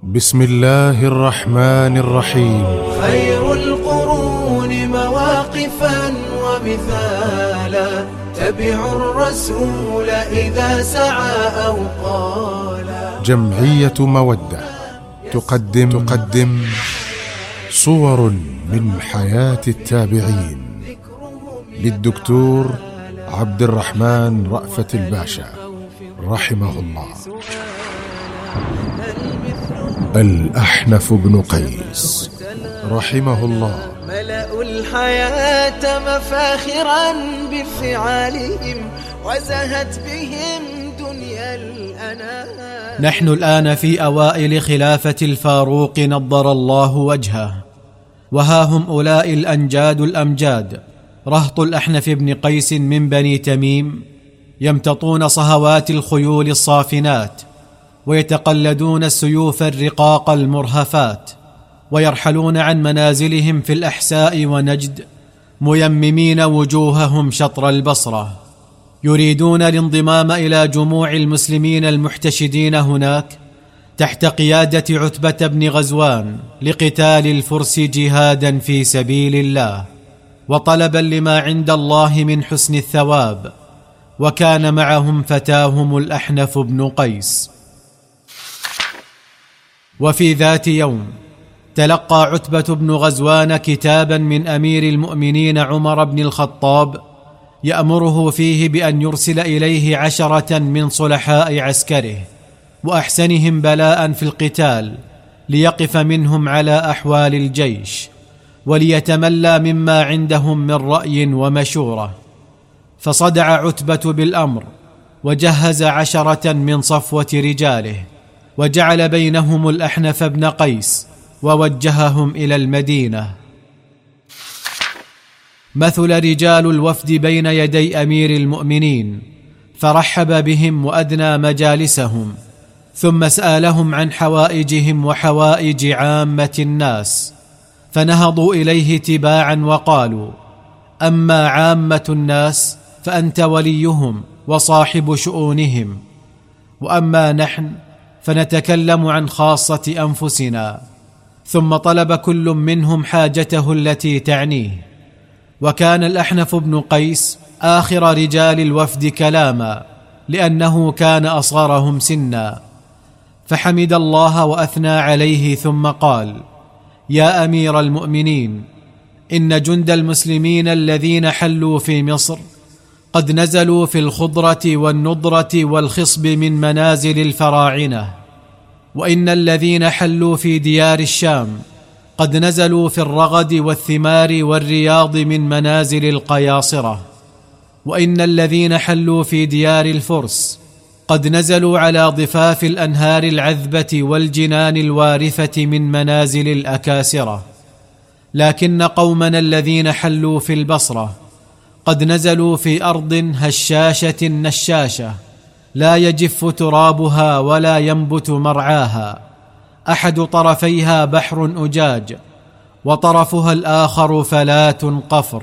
بسم الله الرحمن الرحيم. خير القرون مواقفا ومثالا، تبع الرسول إذا سعى أو قالا. جمعية مودة تقدم صور من حياة التابعين للدكتور عبد الرحمن رأفت الباشا رحمه الله. الأحنف بن قيس رحمه الله ملأوا الحياة مفاخرا بفعالهم، وزهت بهم دنيا الأنام. نحن الآن في أوائل خلافة الفاروق نضر الله وجهه، وها هم أولئك الأنجاد الأمجاد رهط الأحنف بن قيس من بني تميم، يمتطون صهوات الخيول الصافنات، ويتقلدون السيوف الرقاق المرهفات، ويرحلون عن منازلهم في الأحساء ونجد ميممين وجوههم شطر البصرة، يريدون الانضمام إلى جموع المسلمين المحتشدين هناك تحت قيادة عتبة بن غزوان لقتال الفرس جهادا في سبيل الله، وطلبا لما عند الله من حسن الثواب. وكان معهم فتاهم الأحنف بن قيس. وفي ذات يوم تلقى عتبة بن غزوان كتابا من أمير المؤمنين عمر بن الخطاب، يأمره فيه بأن يرسل إليه 10 من صلحاء عسكره وأحسنهم بلاء في القتال، ليقف منهم على أحوال الجيش، وليتملى مما عندهم من رأي ومشورة. فصدع عتبة بالأمر، وجهز 10 من صفوة رجاله، وجعل بينهم الأحنف بن قيس، ووجههم إلى المدينة. مثل رجال الوفد بين يدي أمير المؤمنين، فرحب بهم وأدنى مجالسهم، ثم سألهم عن حوائجهم وحوائج عامة الناس، فنهضوا إليه تباعا وقالوا: أما عامة الناس فأنت وليهم وصاحب شؤونهم، وأما نحن فنتكلم عن خاصة أنفسنا. ثم طلب كل منهم حاجته التي تعنيه. وكان الأحنف بن قيس آخر رجال الوفد كلاما، لأنه كان أصغرهم سنا، فحمد الله وأثنى عليه، ثم قال: يا أمير المؤمنين، إن جند المسلمين الذين حلوا في مصر قد نزلوا في الخضرة والنضرة والخصب من منازل الفراعنة، وإن الذين حلوا في ديار الشام قد نزلوا في الرغد والثمار والرياض من منازل القياصرة، وإن الذين حلوا في ديار الفرس قد نزلوا على ضفاف الأنهار العذبة والجنان الوارفة من منازل الأكاسرة، لكن قومنا الذين حلوا في البصرة قد نزلوا في أرض هشاشة نشاشة، لا يجف ترابها ولا ينبت مرعاها، أحد طرفيها بحر أجاج، وطرفها الآخر فلاة قفر.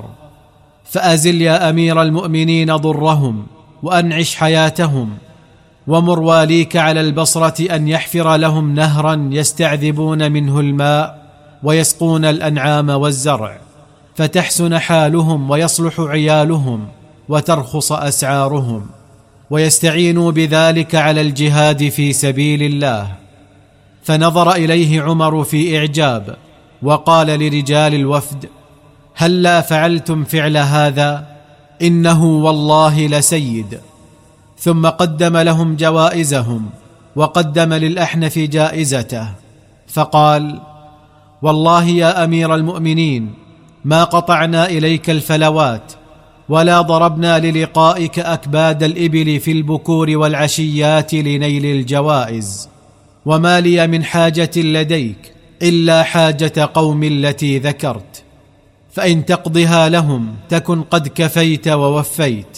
فأزل يا أمير المؤمنين ضرهم، وأنعش حياتهم، ومر واليك على البصرة أن يحفر لهم نهرا يستعذبون منه الماء، ويسقون الأنعام والزرع، فتحسن حالهم ويصلح عيالهم، وترخص أسعارهم، ويستعينوا بذلك على الجهاد في سبيل الله. فنظر إليه عمر في إعجاب، وقال لرجال الوفد: هلا فعلتم فعل هذا؟ إنه والله لسيد. ثم قدم لهم جوائزهم، وقدم للأحنف جائزته، فقال: والله يا أمير المؤمنين، ما قطعنا إليك الفلوات، ولا ضربنا للقائك أكباد الإبل في البكور والعشيات لنيل الجوائز، وما لي من حاجة لديك إلا حاجة قوم التي ذكرت، فإن تقضها لهم تكن قد كفيت ووفيت.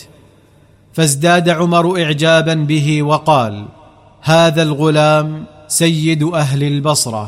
فازداد عمر إعجابا به، وقال: هذا الغلام سيد أهل البصرة.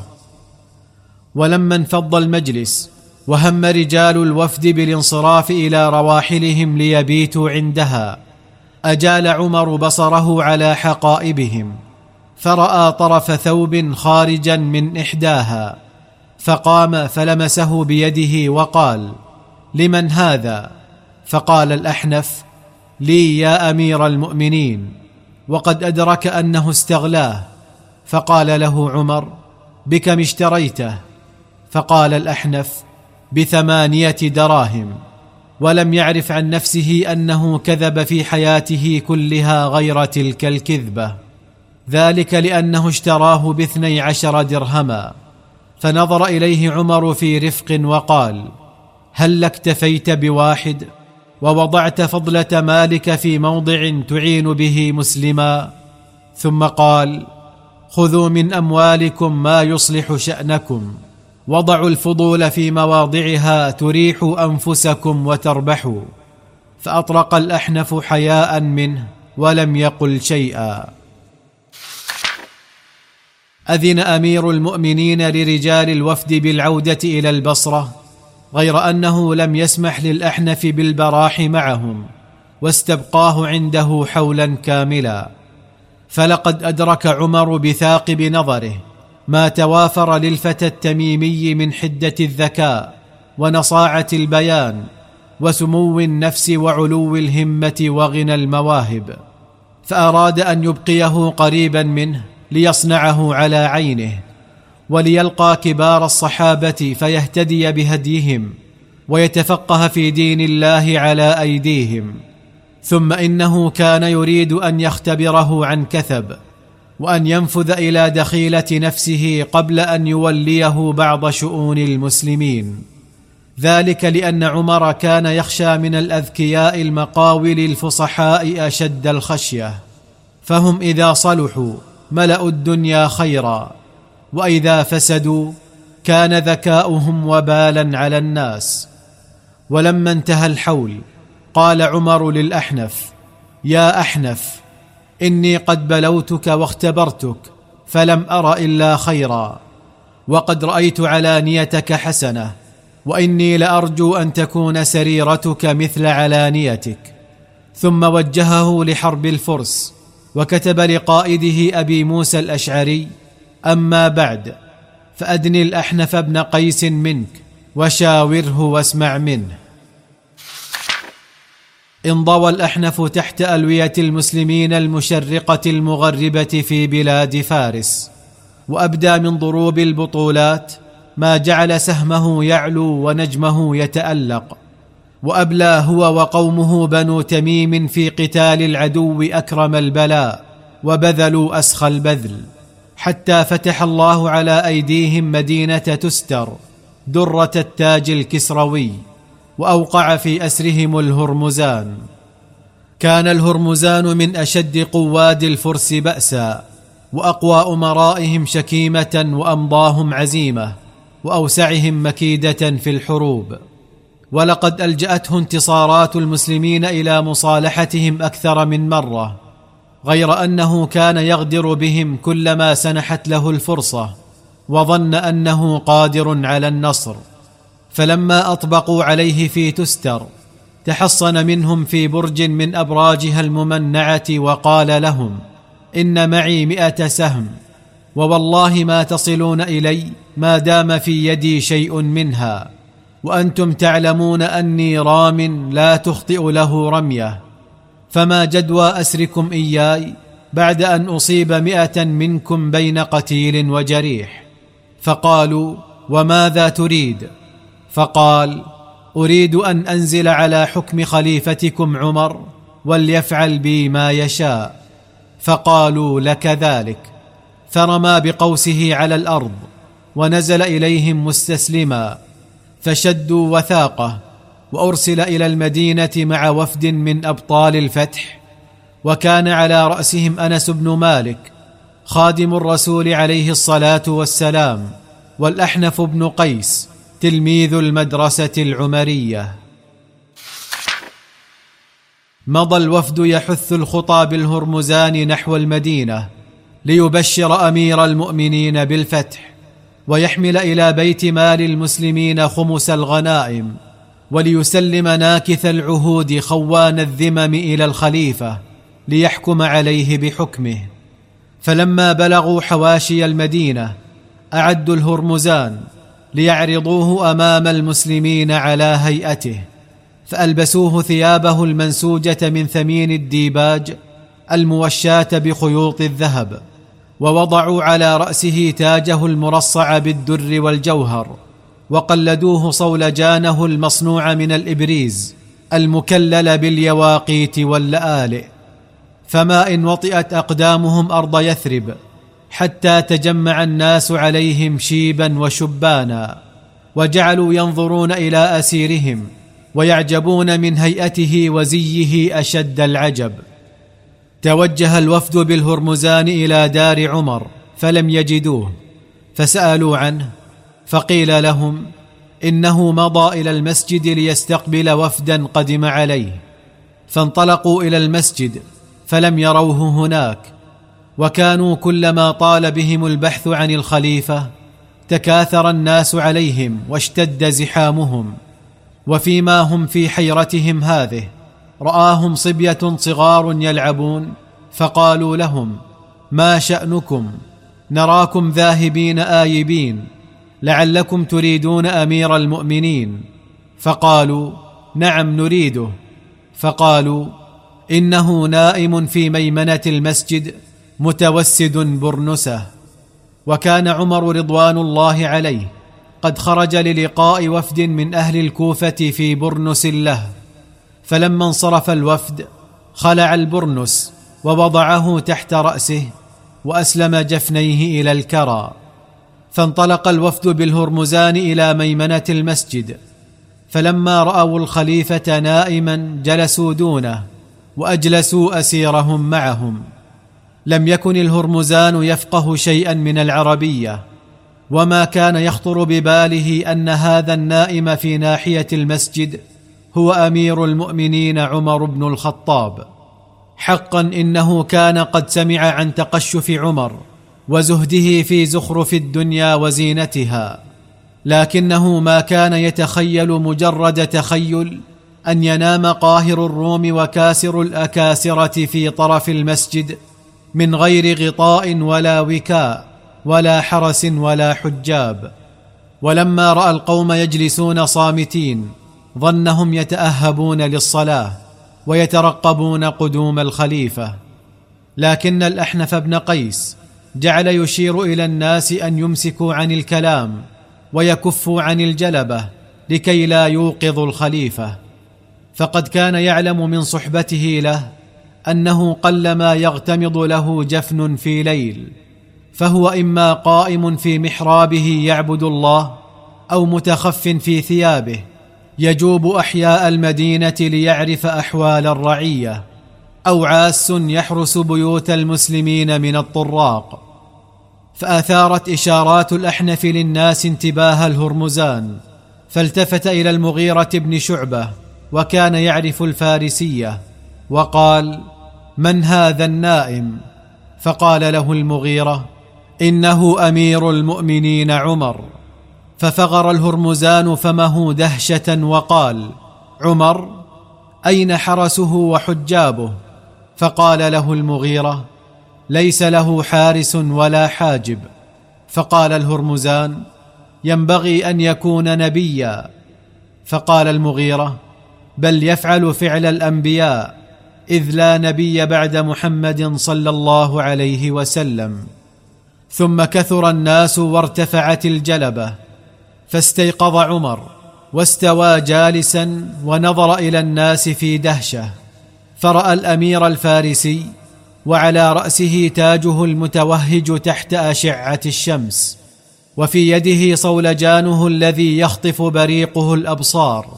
ولما انفض المجلس وهم رجال الوفد بالانصراف إلى رواحلهم ليبيتوا عندها، أجال عمر بصره على حقائبهم، فرأى طرف ثوب خارجا من إحداها، فقام فلمسه بيده وقال: لمن هذا؟ فقال الأحنف: لي يا أمير المؤمنين. وقد أدرك أنه استغلاه، فقال له عمر: بكم اشتريته؟ فقال الأحنف: ب8 دراهم. ولم يعرف عن نفسه أنه كذب في حياته كلها غير تلك الكذبة، ذلك لأنه اشتراه ب12 درهما. فنظر إليه عمر في رفق وقال: هل اكتفيت ب1 ووضعت فضلة مالك في موضع تعين به مسلما؟ ثم قال: خذوا من أموالكم ما يصلح شأنكم، وضعوا الفضول في مواضعها تريحوا أنفسكم وتربحوا. فأطرق الأحنف حياء منه ولم يقل شيئا. أذن أمير المؤمنين لرجال الوفد بالعودة إلى البصرة، غير أنه لم يسمح للأحنف بالبراح معهم، واستبقاه عنده حولا كاملا. فلقد أدرك عمر بثاقب نظره ما توافر للفتى التميمي من حدة الذكاء ونصاعة البيان وسمو النفس وعلو الهمة وغنى المواهب، فأراد أن يبقيه قريبا منه ليصنعه على عينه، وليلقى كبار الصحابة فيهتدي بهديهم ويتفقه في دين الله على أيديهم. ثم إنه كان يريد أن يختبره عن كثب، وأن ينفذ إلى دخيلة نفسه قبل أن يوليه بعض شؤون المسلمين، ذلك لأن عمر كان يخشى من الأذكياء المقاول الفصحاء أشد الخشية، فهم إذا صلحوا ملأوا الدنيا خيرا، وإذا فسدوا كان ذكاؤهم وبالا على الناس. ولما انتهى الحول قال عمر للأحنف: يا أحنف، إني قد بلوتك واختبرتك فلم أر إلا خيرا، وقد رأيت علانيتك حسنة، وإني لأرجو أن تكون سريرتك مثل علانيتك. ثم وجهه لحرب الفرس، وكتب لقائده أبي موسى الأشعري: أما بعد فأدني الأحنف بن قيس منك وشاوره واسمع منه. انضوى الأحنف تحت ألوية المسلمين المشرقة المغربة في بلاد فارس، وأبدى من ضروب البطولات ما جعل سهمه يعلو ونجمه يتألق، وأبلى هو وقومه بنو تميم في قتال العدو أكرم البلاء، وبذلوا أسخى البذل، حتى فتح الله على أيديهم مدينة تستر درة التاج الكسروي، وأوقع في أسرهم الهرمزان. كان الهرمزان من أشد قواد الفرس بأسا، وأقوى أمرائهم شكيمة، وأمضاهم عزيمة، وأوسعهم مكيدة في الحروب. ولقد ألجأته انتصارات المسلمين إلى مصالحتهم أكثر من مرة، غير أنه كان يغدر بهم كلما سنحت له الفرصة، وظن أنه قادر على النصر. فلما أطبقوا عليه في تستر تحصن منهم في برج من أبراجها الممنعة، وقال لهم: إن معي 100 سهم، ووالله ما تصلون إلي ما دام في يدي شيء منها، وأنتم تعلمون أني رام لا تخطئ له رمية، فما جدوى أسركم إياي بعد أن أصيب 100 منكم بين قتيل وجريح؟ فقالوا: وماذا تريد؟ فقال: أريد أن أنزل على حكم خليفتكم عمر، وليفعل بي ما يشاء. فقالوا: لك ذلك. فرمى بقوسه على الأرض، ونزل إليهم مستسلما، فشدوا وثاقه، وأرسل إلى المدينة مع وفد من أبطال الفتح، وكان على رأسهم أنس بن مالك خادم الرسول عليه الصلاة والسلام، والأحنف بن قيس تلميذ المدرسة العمرية. مضى الوفد يحث الخطى بالهرمزان نحو المدينة ليبشر أمير المؤمنين بالفتح، ويحمل إلى بيت مال المسلمين خمس الغنائم، وليسلم ناكث العهود خوان الذمم إلى الخليفة ليحكم عليه بحكمه. فلما بلغوا حواشي المدينة أعدوا الهرمزان ليعرضوه أمام المسلمين على هيئته، فألبسوه ثيابه المنسوجة من ثمين الديباج الموشاة بخيوط الذهب، ووضعوا على رأسه تاجه المرصع بالدر والجوهر، وقلدوه صولجانه المصنوع من الإبريز المكلل باليواقيت واللآلئ. فما إن وطئت أقدامهم أرض يثرب حتى تجمع الناس عليهم شيبا وشبانا، وجعلوا ينظرون إلى أسيرهم ويعجبون من هيئته وزيه أشد العجب. توجه الوفد بالهرمزان إلى دار عمر فلم يجدوه، فسألوا عنه فقيل لهم إنه مضى إلى المسجد ليستقبل وفدا قدم عليه، فانطلقوا إلى المسجد فلم يروه هناك، وكانوا كلما طال بهم البحث عن الخليفة تكاثر الناس عليهم واشتد زحامهم. وفيما هم في حيرتهم هذه رآهم صبية صغار يلعبون، فقالوا لهم: ما شأنكم؟ نراكم ذاهبين آيبين، لعلكم تريدون أمير المؤمنين. فقالوا: نعم نريده. فقالوا: إنه نائم في ميمنة المسجد متوسد برنسه. وكان عمر رضوان الله عليه قد خرج للقاء وفد من أهل الكوفة في برنس له، فلما انصرف الوفد خلع البرنس ووضعه تحت رأسه وأسلم جفنيه إلى الكرى. فانطلق الوفد بالهرمزان إلى ميمنة المسجد، فلما رأوا الخليفة نائما جلسوا دونه وأجلسوا أسيرهم معهم. لم يكن الهرمزان يفقه شيئا من العربية، وما كان يخطر بباله أن هذا النائم في ناحية المسجد هو أمير المؤمنين عمر بن الخطاب. حقا إنه كان قد سمع عن تقشف عمر وزهده في زخرف الدنيا وزينتها، لكنه ما كان يتخيل مجرد تخيل أن ينام قاهر الروم وكاسر الأكاسرة في طرف المسجد من غير غطاء ولا وكاء ولا حرس ولا حجاب. ولما رأى القوم يجلسون صامتين ظنهم يتأهبون للصلاة ويترقبون قدوم الخليفة، لكن الأحنف بن قيس جعل يشير إلى الناس أن يمسكوا عن الكلام ويكفوا عن الجلبة لكي لا يوقظوا الخليفة، فقد كان يعلم من صحبته له أنه قلما يغتمض له جفن في ليل، فهو إما قائم في محرابه يعبد الله، أو متخف في ثيابه يجوب أحياء المدينة ليعرف أحوال الرعية، أو عاس يحرس بيوت المسلمين من الطراق. فأثارت إشارات الأحنف للناس انتباه الهرمزان، فالتفت إلى المغيرة بن شعبة وكان يعرف الفارسية، وقال: من هذا النائم؟ فقال له المغيرة: إنه أمير المؤمنين عمر. ففغر الهرمزان فمه دهشة وقال: عمر؟ أين حرسه وحجابه؟ فقال له المغيرة: ليس له حارس ولا حاجب. فقال الهرمزان: ينبغي أن يكون نبيا. فقال المغيرة: بل يفعل فعل الأنبياء، إذ لا نبي بعد محمد صلى الله عليه وسلم. ثم كثر الناس وارتفعت الجلبة، فاستيقظ عمر واستوى جالسا ونظر إلى الناس في دهشة، فرأى الأمير الفارسي وعلى رأسه تاجه المتوهج تحت أشعة الشمس، وفي يده صولجانه الذي يخطف بريقه الأبصار،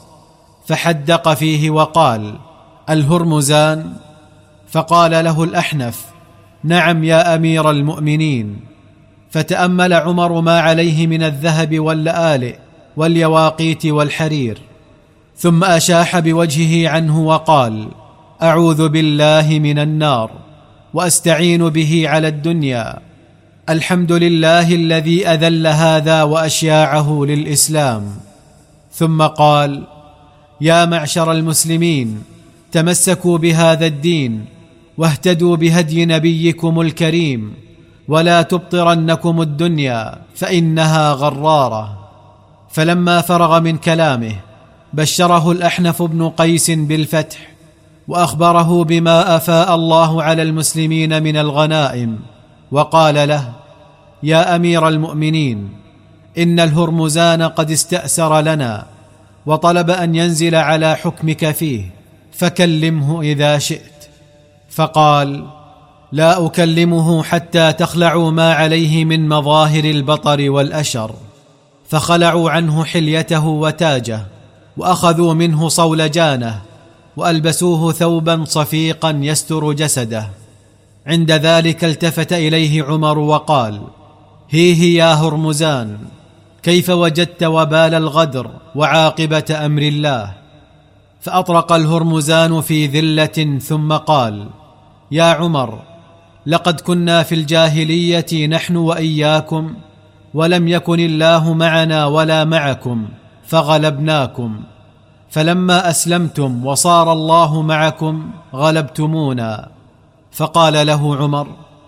فحدق فيه وقال: الهرمزان؟ فقال له الأحنف: نعم يا أمير المؤمنين. فتأمل عمر ما عليه من الذهب واللآلئ واليواقيت والحرير، ثم أشاح بوجهه عنه وقال: أعوذ بالله من النار وأستعين به على الدنيا. الحمد لله الذي أذل هذا وأشياعه للإسلام. ثم قال: يا معشر المسلمين، تمسكوا بهذا الدين واهتدوا بهدي نبيكم الكريم ولا تبطرنكم الدنيا فإنها غرارة. فلما فرغ من كلامه بشره الأحنف بن قيس بالفتح، وأخبره بما أفاء الله على المسلمين من الغنائم، وقال له: يا أمير المؤمنين، إن الهرمزان قد استأسر لنا وطلب أن ينزل على حكمك فيه، فكلمه إذا شئت. فقال: لا أكلمه حتى تخلعوا ما عليه من مظاهر البطر والأشر. فخلعوا عنه حليته وتاجه، وأخذوا منه صولجانه، وألبسوه ثوبا صفيقا يستر جسده. عند ذلك التفت إليه عمر وقال: هيه يا هرمزان، كيف وجدت وبال الغدر وعاقبة أمر الله؟ فأطرق الهرمزان في ذلة ثم قال: يا عمر، لقد كنا في الجاهلية نحن وإياكم، ولم يكن الله معنا ولا معكم فغلبناكم، فلما أسلمتم وصار الله معكم غلبتمونا. فقال له عمر: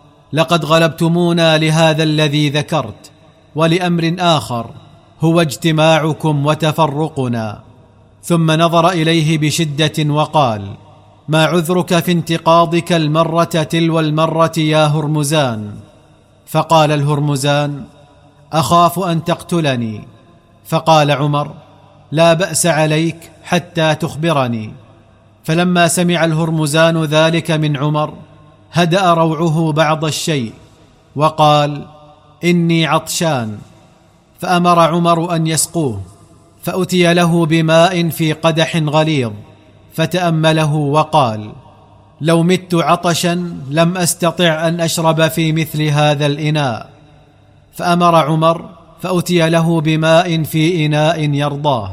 لقد غلبتمونا لهذا الذي ذكرت، ولأمر آخر هو اجتماعكم وتفرقنا. ثم نظر إليه بشدة وقال: ما عذرك في انتقاضك المرة تلو المرة يا هرمزان؟ فقال الهرمزان: أخاف أن تقتلني. فقال عمر: لا بأس عليك حتى تخبرني. فلما سمع الهرمزان ذلك من عمر هدأ روعه بعض الشيء، وقال: إني عطشان. فأمر عمر أن يسقوه، فأتي له بماء في قدح غليظ، فتأمله وقال: لو مت عطشا لم أستطع أن أشرب في مثل هذا الإناء. فأمر عمر فأتي له بماء في إناء يرضاه،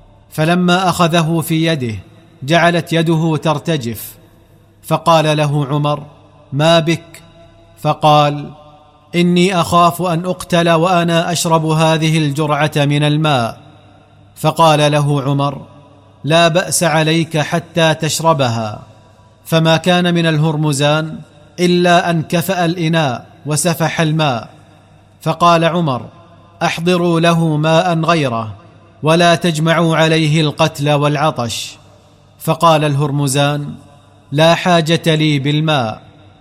فلما أخذه في يده جعلت يده ترتجف، فقال له عمر: ما بك؟ فقال: إني أخاف أن أقتل وأنا أشرب هذه الجرعة من الماء. فقال له عمر: لا بأس عليك حتى تشربها. فما كان من الهرمزان إلا أن كفأ الإناء وسفح الماء. فقال عمر: أحضروا له ماء غيره، ولا تجمعوا عليه القتل والعطش. فقال الهرمزان: لا حاجة لي بالماء،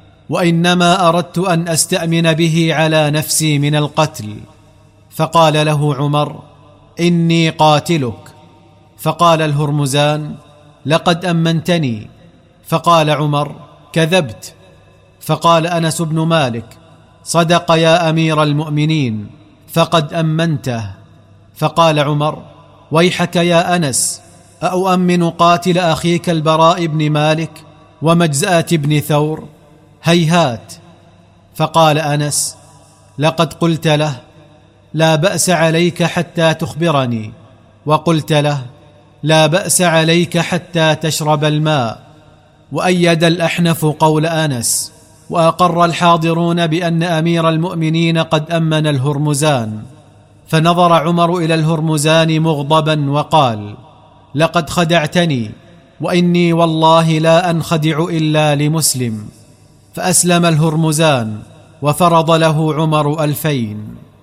وإنما أردت أن أستأمن به على نفسي من القتل. فقال له عمر: إني قاتلك. فقال الهرمزان: لقد أمنتني. فقال عمر: كذبت. فقال أنس بن مالك: صدق يا أمير المؤمنين، فقد أمنته. فقال عمر: ويحك يا أنس، أؤمن قاتل أخيك البراء بن مالك ومجزأة بن ثور؟ هيهات. فقال أنس: لقد قلت له: لا بأس عليك حتى تخبرني، وقلت له: لا بأس عليك حتى تشرب الماء. وأيد الأحنف قول أنس، وأقر الحاضرون بأن أمير المؤمنين قد أمن الهرمزان. فنظر عمر إلى الهرمزان مغضبا وقال: لقد خدعتني، وإني والله لا أنخدع إلا لمسلم. فأسلم الهرمزان وفرض له عمر 2000.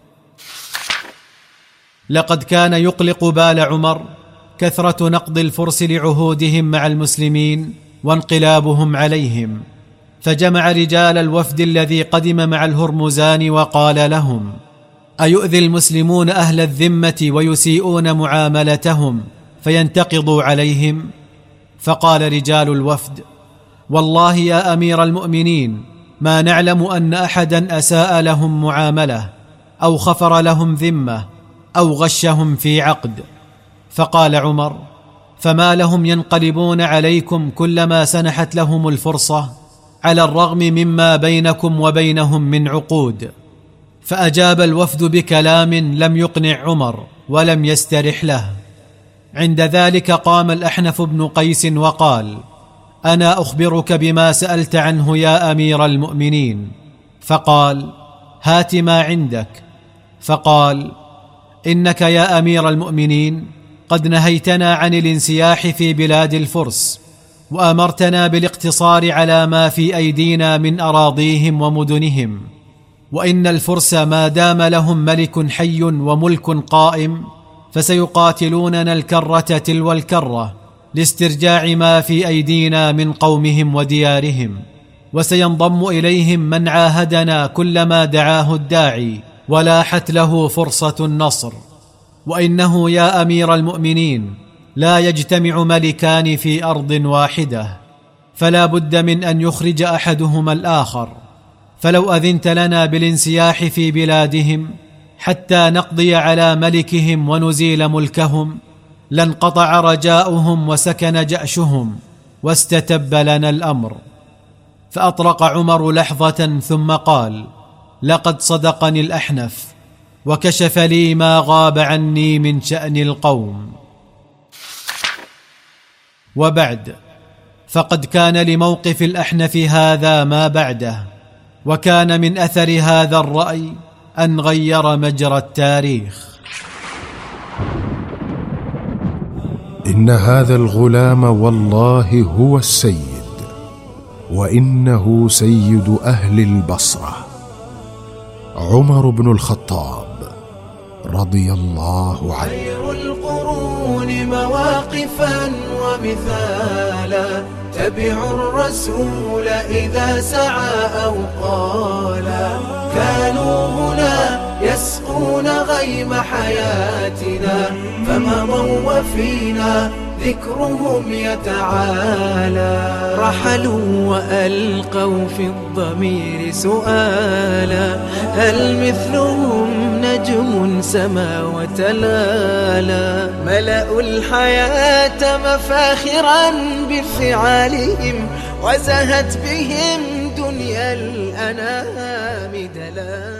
لقد كان يقلق بال عمر كثرة نقض الفرس لعهودهم مع المسلمين وانقلابهم عليهم، فجمع رجال الوفد الذي قدم مع الهرمزان وقال لهم: أيؤذي المسلمون أهل الذمة ويسيئون معاملتهم فينتقضوا عليهم؟ فقال رجال الوفد: والله يا أمير المؤمنين ما نعلم أن أحدا أساء لهم معاملة أو خفر لهم ذمة أو غشهم في عقد. فقال عمر: فما لهم ينقلبون عليكم كلما سنحت لهم الفرصة، على الرغم مما بينكم وبينهم من عقود؟ فأجاب الوفد بكلام لم يقنع عمر ولم يسترح له. عند ذلك قام الأحنف بن قيس وقال: أنا أخبرك بما سألت عنه يا أمير المؤمنين. فقال: هات ما عندك. فقال: إنك يا أمير المؤمنين قد نهيتنا عن الانسياح في بلاد الفرس، وأمرتنا بالاقتصار على ما في أيدينا من أراضيهم ومدنهم، وإن الفرس ما دام لهم ملك حي وملك قائم فسيقاتلوننا الكرة تلو الكرة لاسترجاع ما في أيدينا من قومهم وديارهم، وسينضم إليهم من عاهدنا كلما دعاه الداعي ولاحت له فرصة النصر. وإنه يا أمير المؤمنين لا يجتمع ملكان في أرض واحدة، فلا بد من أن يخرج أحدهما الآخر، فلو أذنت لنا بالانسياح في بلادهم حتى نقضي على ملكهم ونزيل ملكهم لانقطع رجاؤهم وسكن جأشهم واستتب لنا الأمر. فأطرق عمر لحظة ثم قال: لقد صدقني الأحنف وكشف لي ما غاب عني من شأن القوم. وبعد، فقد كان لموقف الأحنف هذا ما بعده، وكان من أثر هذا الرأي أن غير مجرى التاريخ. إن هذا الغلام والله هو السيد، وإنه سيد أهل البصرة، عمر بن الخطاب رضي الله عنه. خير القرون مواقفا ومثالا، تبعوا الرسول إذا سعى أو قالا، كانوا هنا يسقون غيم حياتنا، فمضوا وفينا ذكرهم يتعالى. رحلوا وألقوا في الضمير سؤالا، هل مثلهم نجم سما وتلالا؟ ملأوا الحياة مفاخرا بفعالهم، وزهت بهم دنيا الأنام دلالا.